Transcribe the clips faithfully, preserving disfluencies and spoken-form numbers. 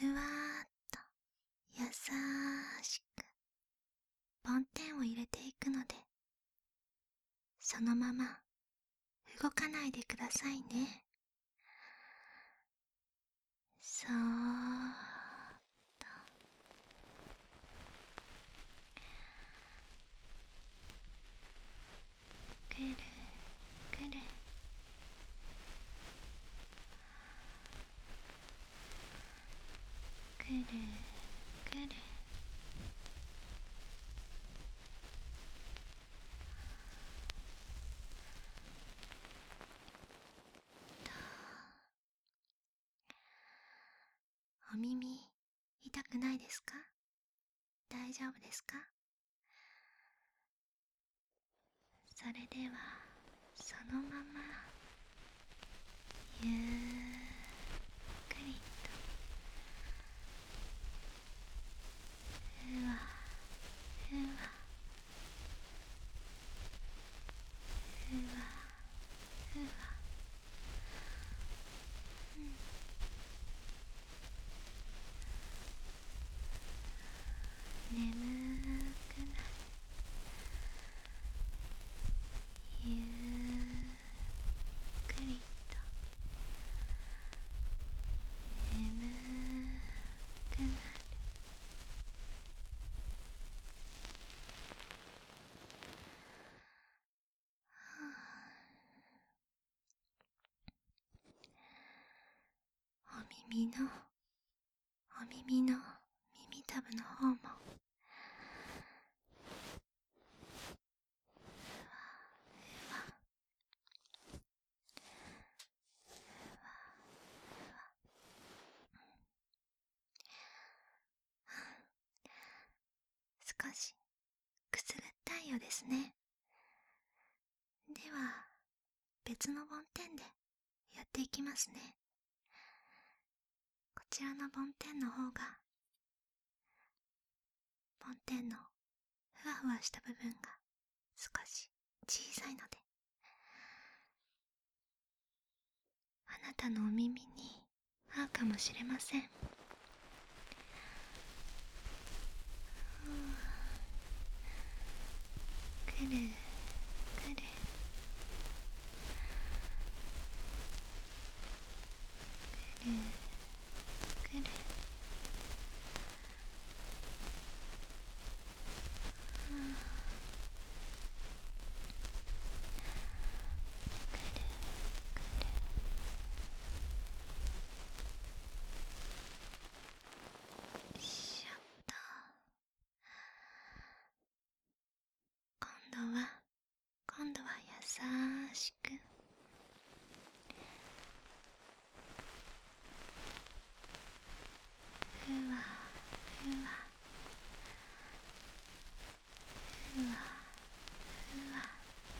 ふわーっと優しく梵天を入れていくので、そのまま動かないでくださいね。そーっとくるくるくるくるお耳痛くないですか？大丈夫ですか？それではそのままゆっくりとふわふわふわふわ、うん、眠くなる。ゆっくりと眠くなる。お耳のお耳の耳たぶの方も少しくすぐったいようですね。では別の梵天でやっていきますね。こちらの梵天の方が梵天のふわふわした部分が少し小さいので、あなたのお耳に合うかもしれません。くるくるくるくる、しょっと。今度は今度は優しくふわふわふわふわ、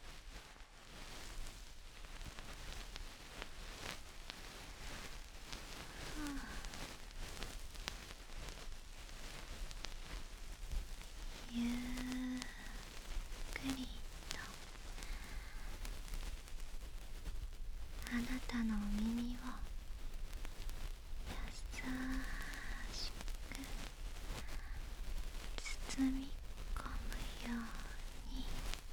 ゆっくりとあなたのお耳を優しく包み込むように、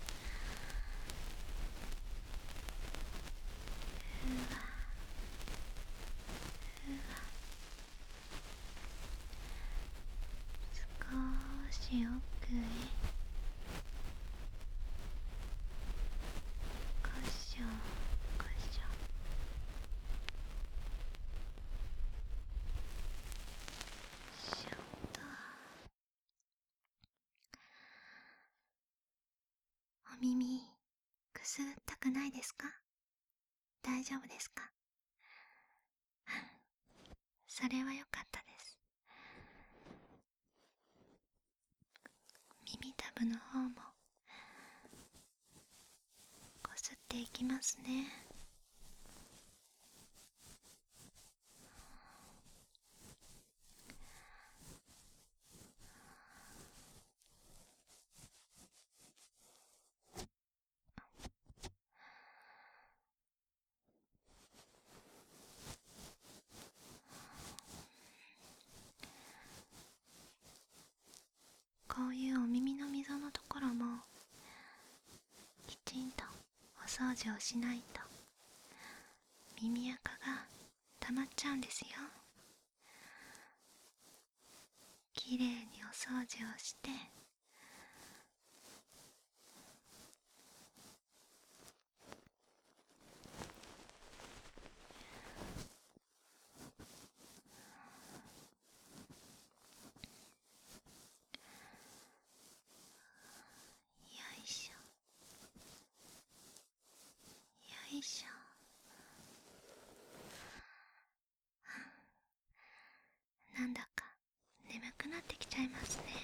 ふわふわ、少し奥へこしょこしょ、しょっと。お耳くすぐったくないですか？大丈夫ですか？それはよかったです。耳たぶの方もこすっていきますね。 こういうお耳の溝のところもきちんとお掃除をしないと耳垢が溜まっちゃうんですよ。きれいにお掃除をして、よいしょよいしょ。なんだか眠くなってきちゃいますね。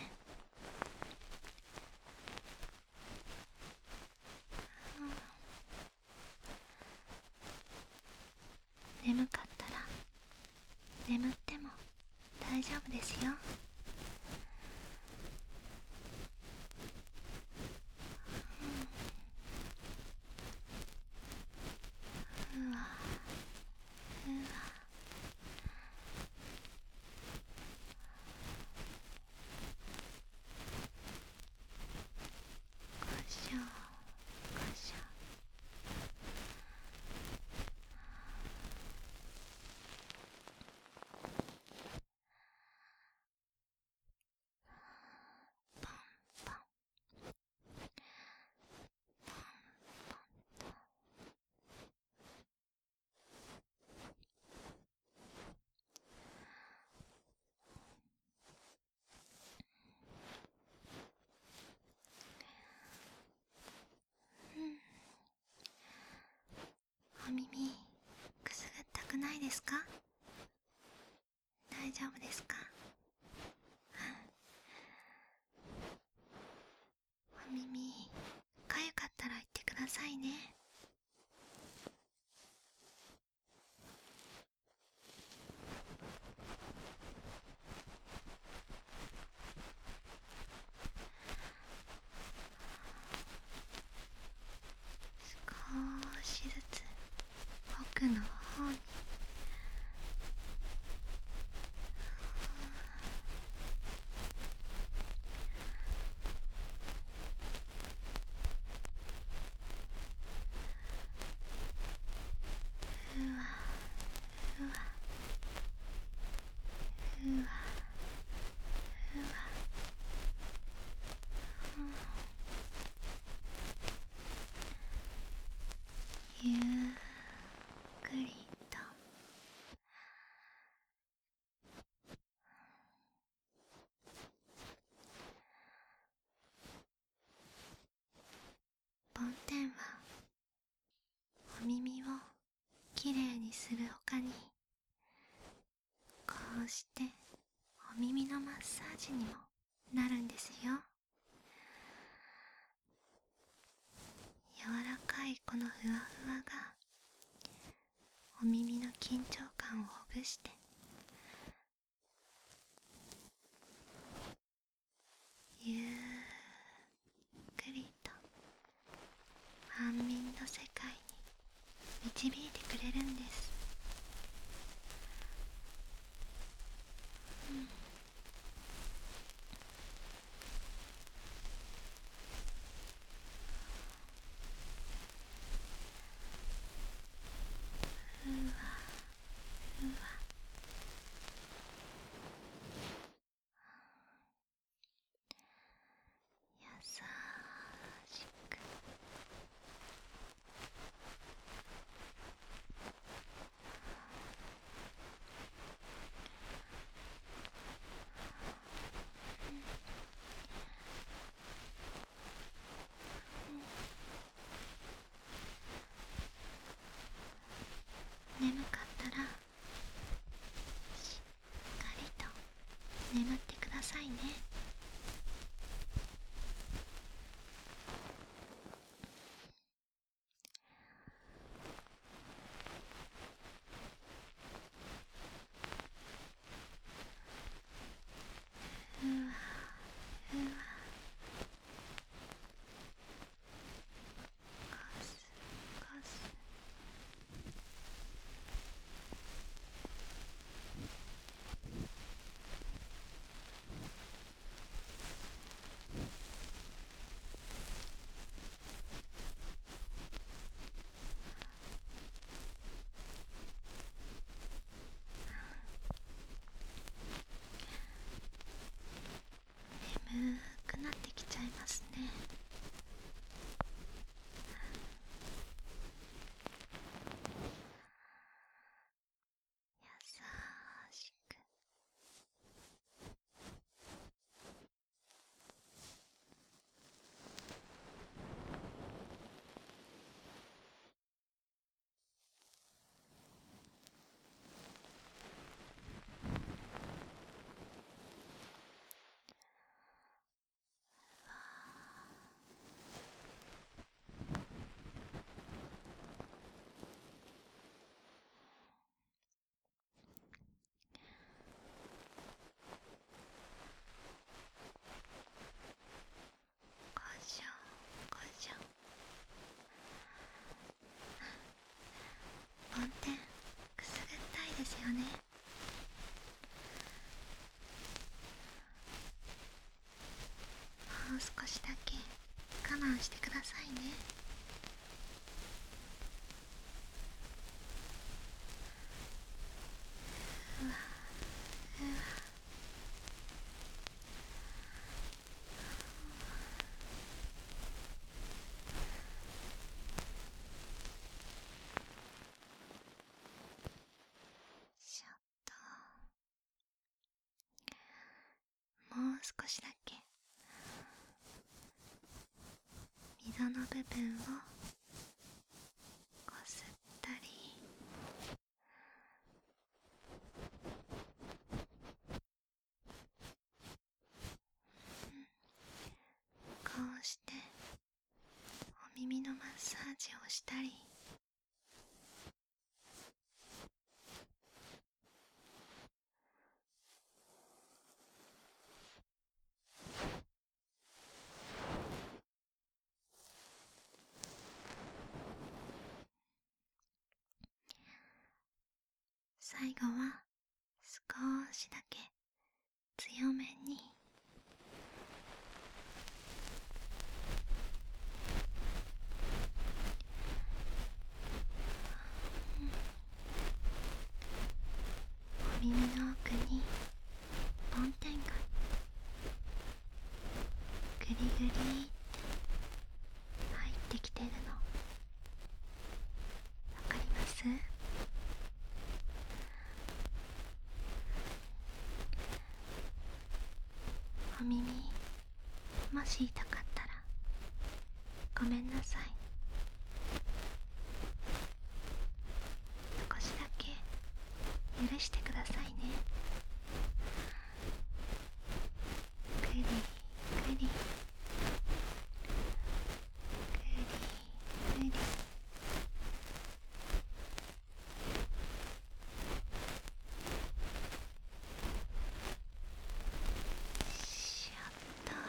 うん、眠かったら眠っても大丈夫ですよ。うん、うわうわ、こしょこしょ。ポンポンうん、お耳くすぐったくないですか？大丈夫ですか？お耳かゆかったら言ってくださいね。少しずつ奥の方に、うわうわうわうわ、うん、ゆっくりと梵天はお耳をきれいにするほかに、こうしてお耳のマッサージにもなるんですよ。柔らかいこのふわふわがお耳の緊張感をほぐして、ゆっくりと安眠の世界に導いてくれるんです。うん、うわうわ、優しく、眠かったらしっかりと眠ってくださいね。うわうわ、コスコス、 ね。もう少しだけ我慢してくださいね。うわうわ。ちょっともう少しだけ溝の部分をこすったり、こうしてお耳のマッサージをしたり、最後は少しだけ強めにお耳の奥に梵天がグリグリって入ってきてるのわかります？お耳もし痛かったらごめんなさい。少しだけ許してくださいね。グリグリグリグリ。しょっと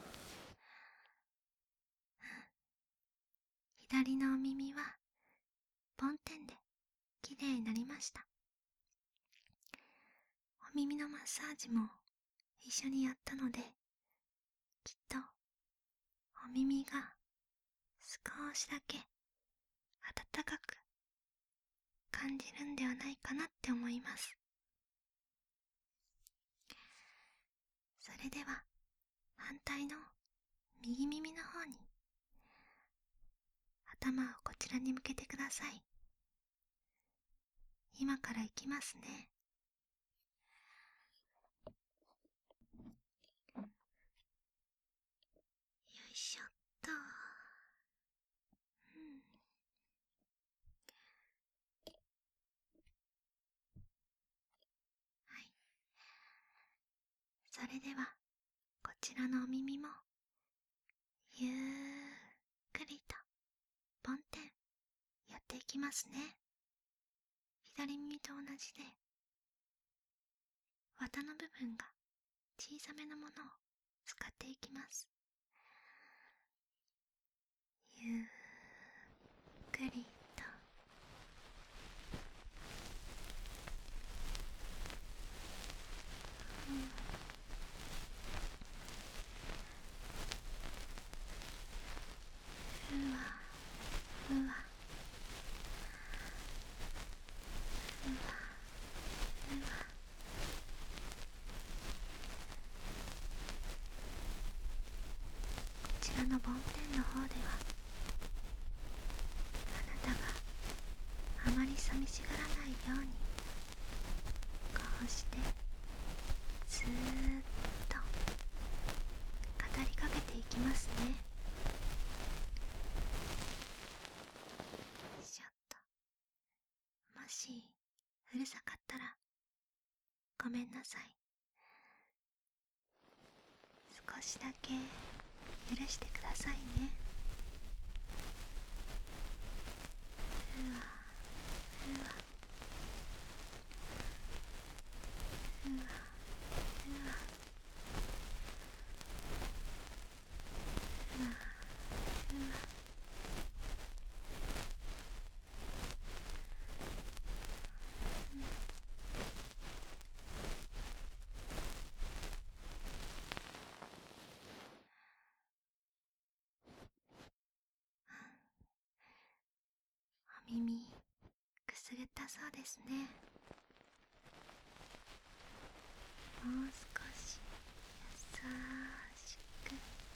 左のお耳は梵天できれいになりました。お耳のマッサージも一緒にやったので、きっとお耳が少しだけ温かく感じるんではないかなって思います。それでは反対の右耳の方に頭をこちらに向けてください。今から行きますね。よいしょっと。うん。はい。それではこちらのお耳もゆっくりと梵天やっていきますね。左耳と同じで綿の部分が小さめのものを使っていきます。ゆっくりと。うん、ふわふわふわふわ。こちらの梵天の方ではあなたがあまり寂しがらないようにこうしてずーっと語りかけていきますね。ちょっともしうるさかったらごめんなさい。少しだけ許してくださいね。ふわふわふわふわふわふわ。 だそうですね。もう少し優しく、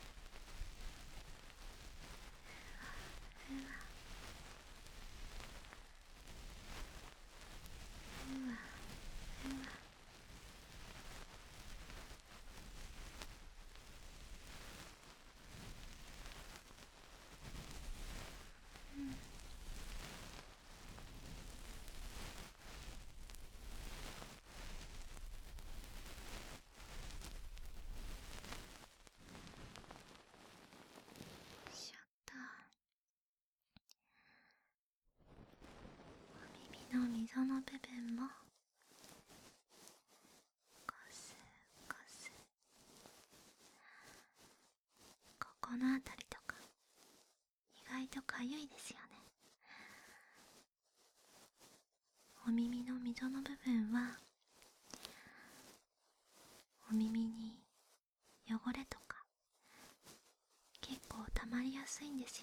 ふわふわふわふわ。うん。しょっと、お耳の溝の部分もコスコス、ここのあたりとか意外とかゆいですよね。お耳の溝の部分はお耳に汚れとか結構溜まりやすいんですよ。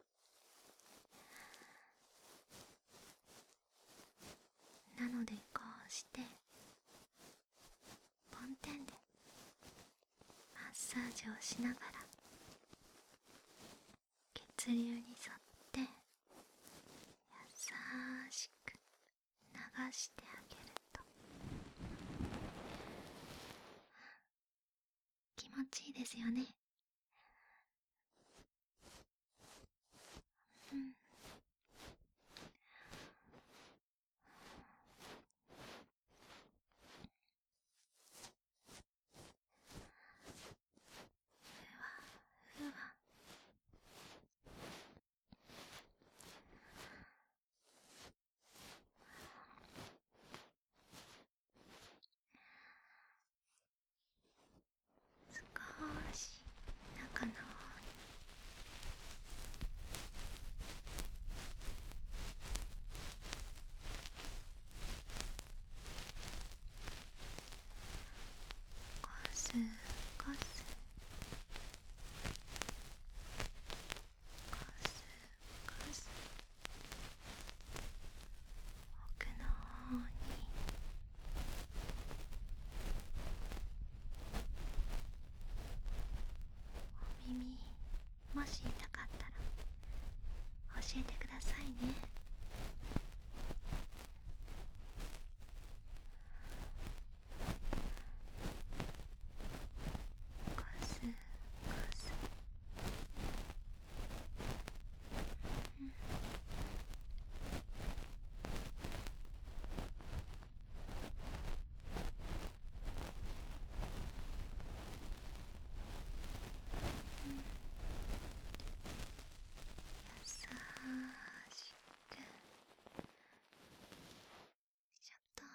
なのでこうして梵天でマッサージをしながら血流に沿って優しく流してあげると気持ちいいですよね。うん。ふわふわ。少し中の方にコスコスコスコス、奥の方にお耳、もし痛かったら教えてくださいね。コスコス、うん。優しく、ちょっと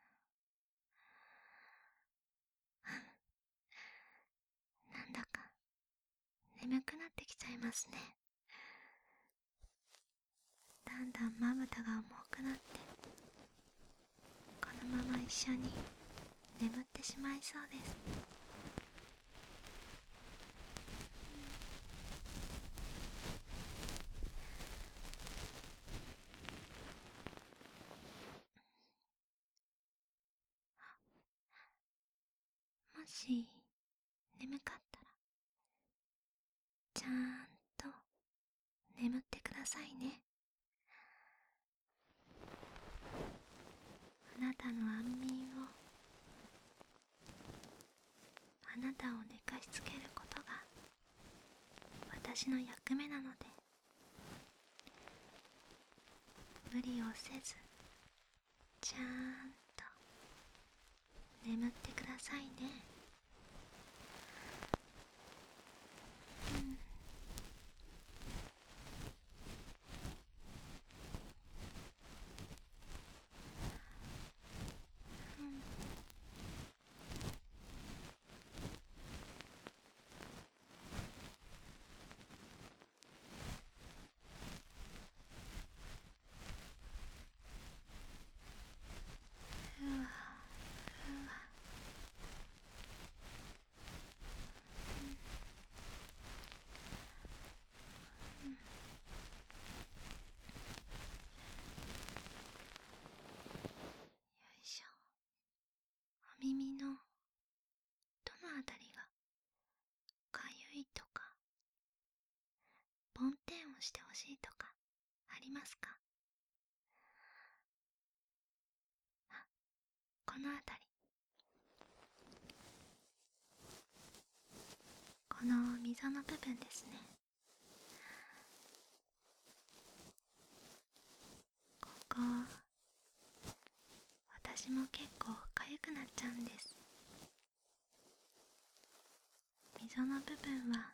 なんだか眠くなってきちゃいますね。だんだんまぶたが重くなって、このまま一緒に眠ってしまいそうです。もし眠かったらちゃんと眠ってくださいね。あなたの安眠を、あなたを寝かしつけることが私の役目なので、無理をせずちゃんと眠ってくださいね。うん。うん。ふわふわをしてほしいとかありますか？あ、このあたり、この溝の部分ですね。ここ、私も結構かゆくなっちゃうんです。溝の部分は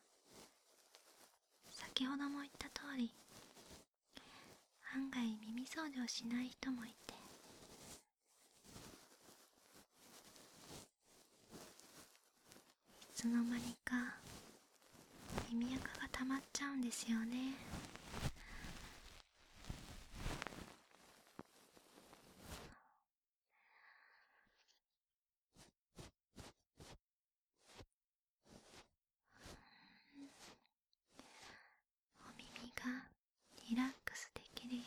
先ほども言った通り、案外耳掃除をしない人もいて、いつの間にか耳垢が溜まっちゃうんですよね。お耳がリラックスできるよ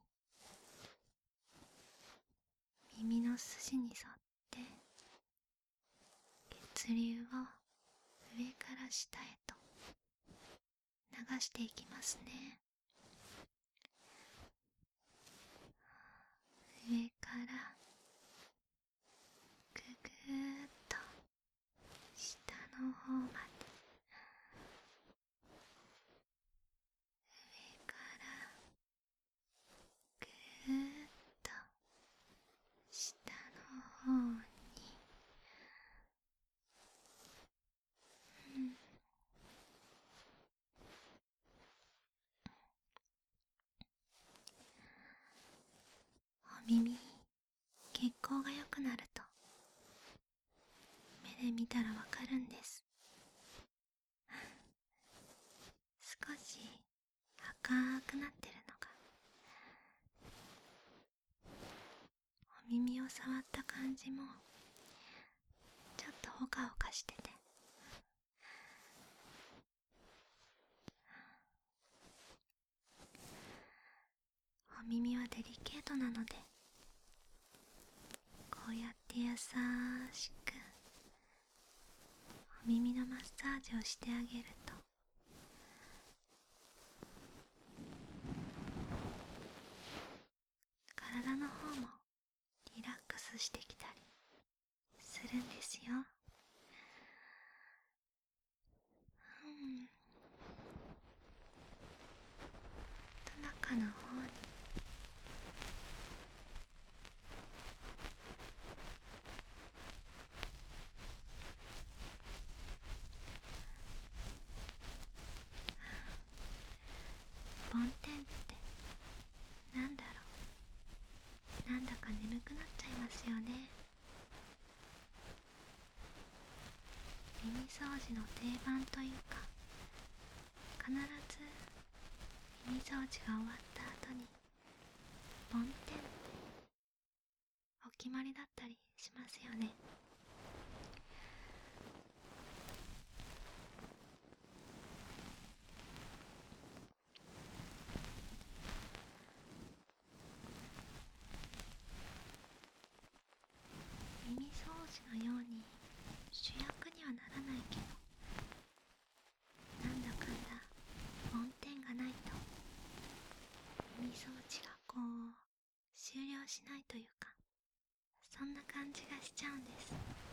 うに、耳の筋に沿って血流を上から下へと流していきますね。上からぐぐーっと下の方まで、上からぐーっと下の方に、うん、お耳、血行が良くなると目で見たらわかるんです。少し赤くなってるのが、お耳を触った感じもちょっとほかほかしてて、お耳はデリケートなので、こうやって優しくお耳のマッサージをしてあげると、体の方もリラックスしてきたりするんですよ。うん。と中の方に梵天ってなんだろう、なんだか眠くなっちゃいますよね。耳掃除の定番というか、必ず耳掃除が終わった後に梵天ってお決まりだったりしますよね。耳掃除のように主役にはならないけど、なんだかんだ梵天がないと耳掃除がこう終了しないというか、そんな感じがしちゃうんです。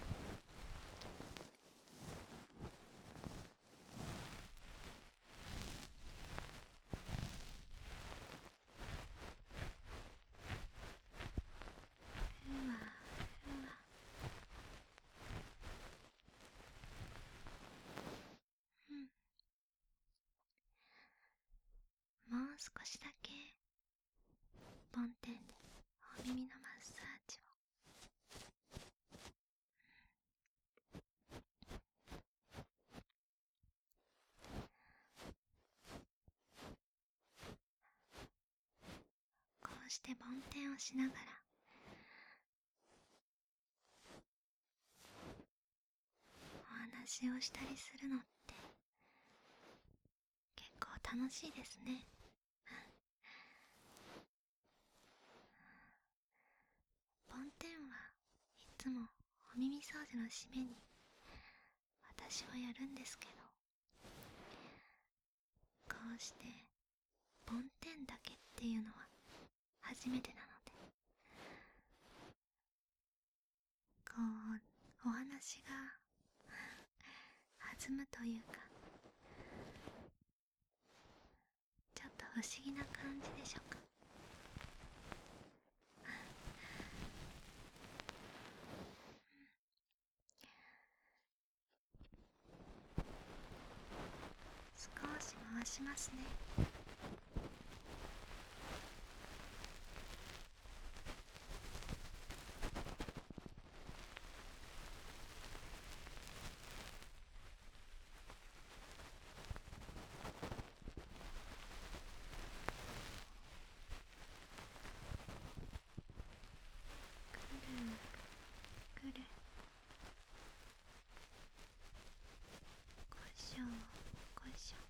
ふわふわ、うん、もう少しだけ梵天でお耳のマッサージを。こうして梵天をしながらお話をしたりするのって結構楽しいですね。梵天はいつもお耳掃除の締めに私はやるんですけど、こうして梵天だけっていうのは初めてなので、こうお話が弾むというか、ちょっと不思議な感じでしょうか。少し回しますね。くるくる、こいしょこいしょ。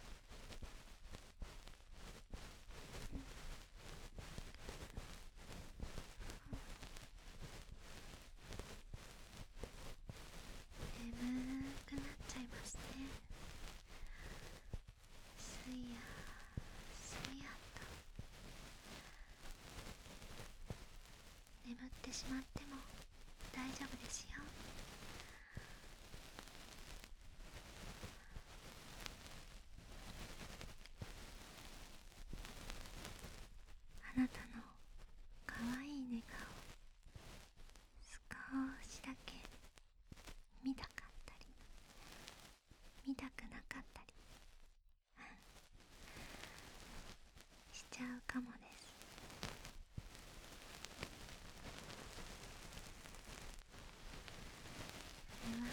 眠くなっちゃいますね。すやすやと眠ってしまっても大丈夫ですよ。あなたのかわいい寝顔、少しだけ見たかったり見たくなかったりしちゃうかもです。うわ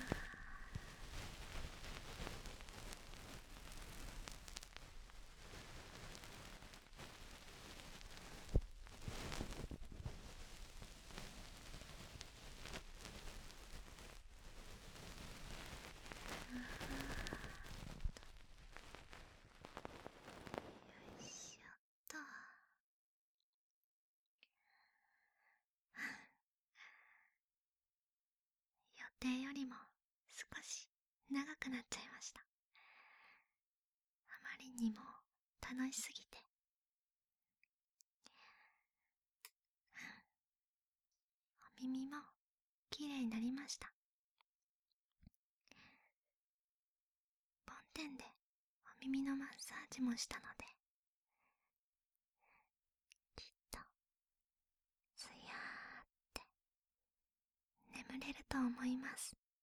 ー、よいしょっと。予定よりも少し長くなっちゃいました。あまりにも楽しすぎて。お耳もきれいになりました。梵天でお耳のマッサージもしたので、きっとすやーって眠れると思います。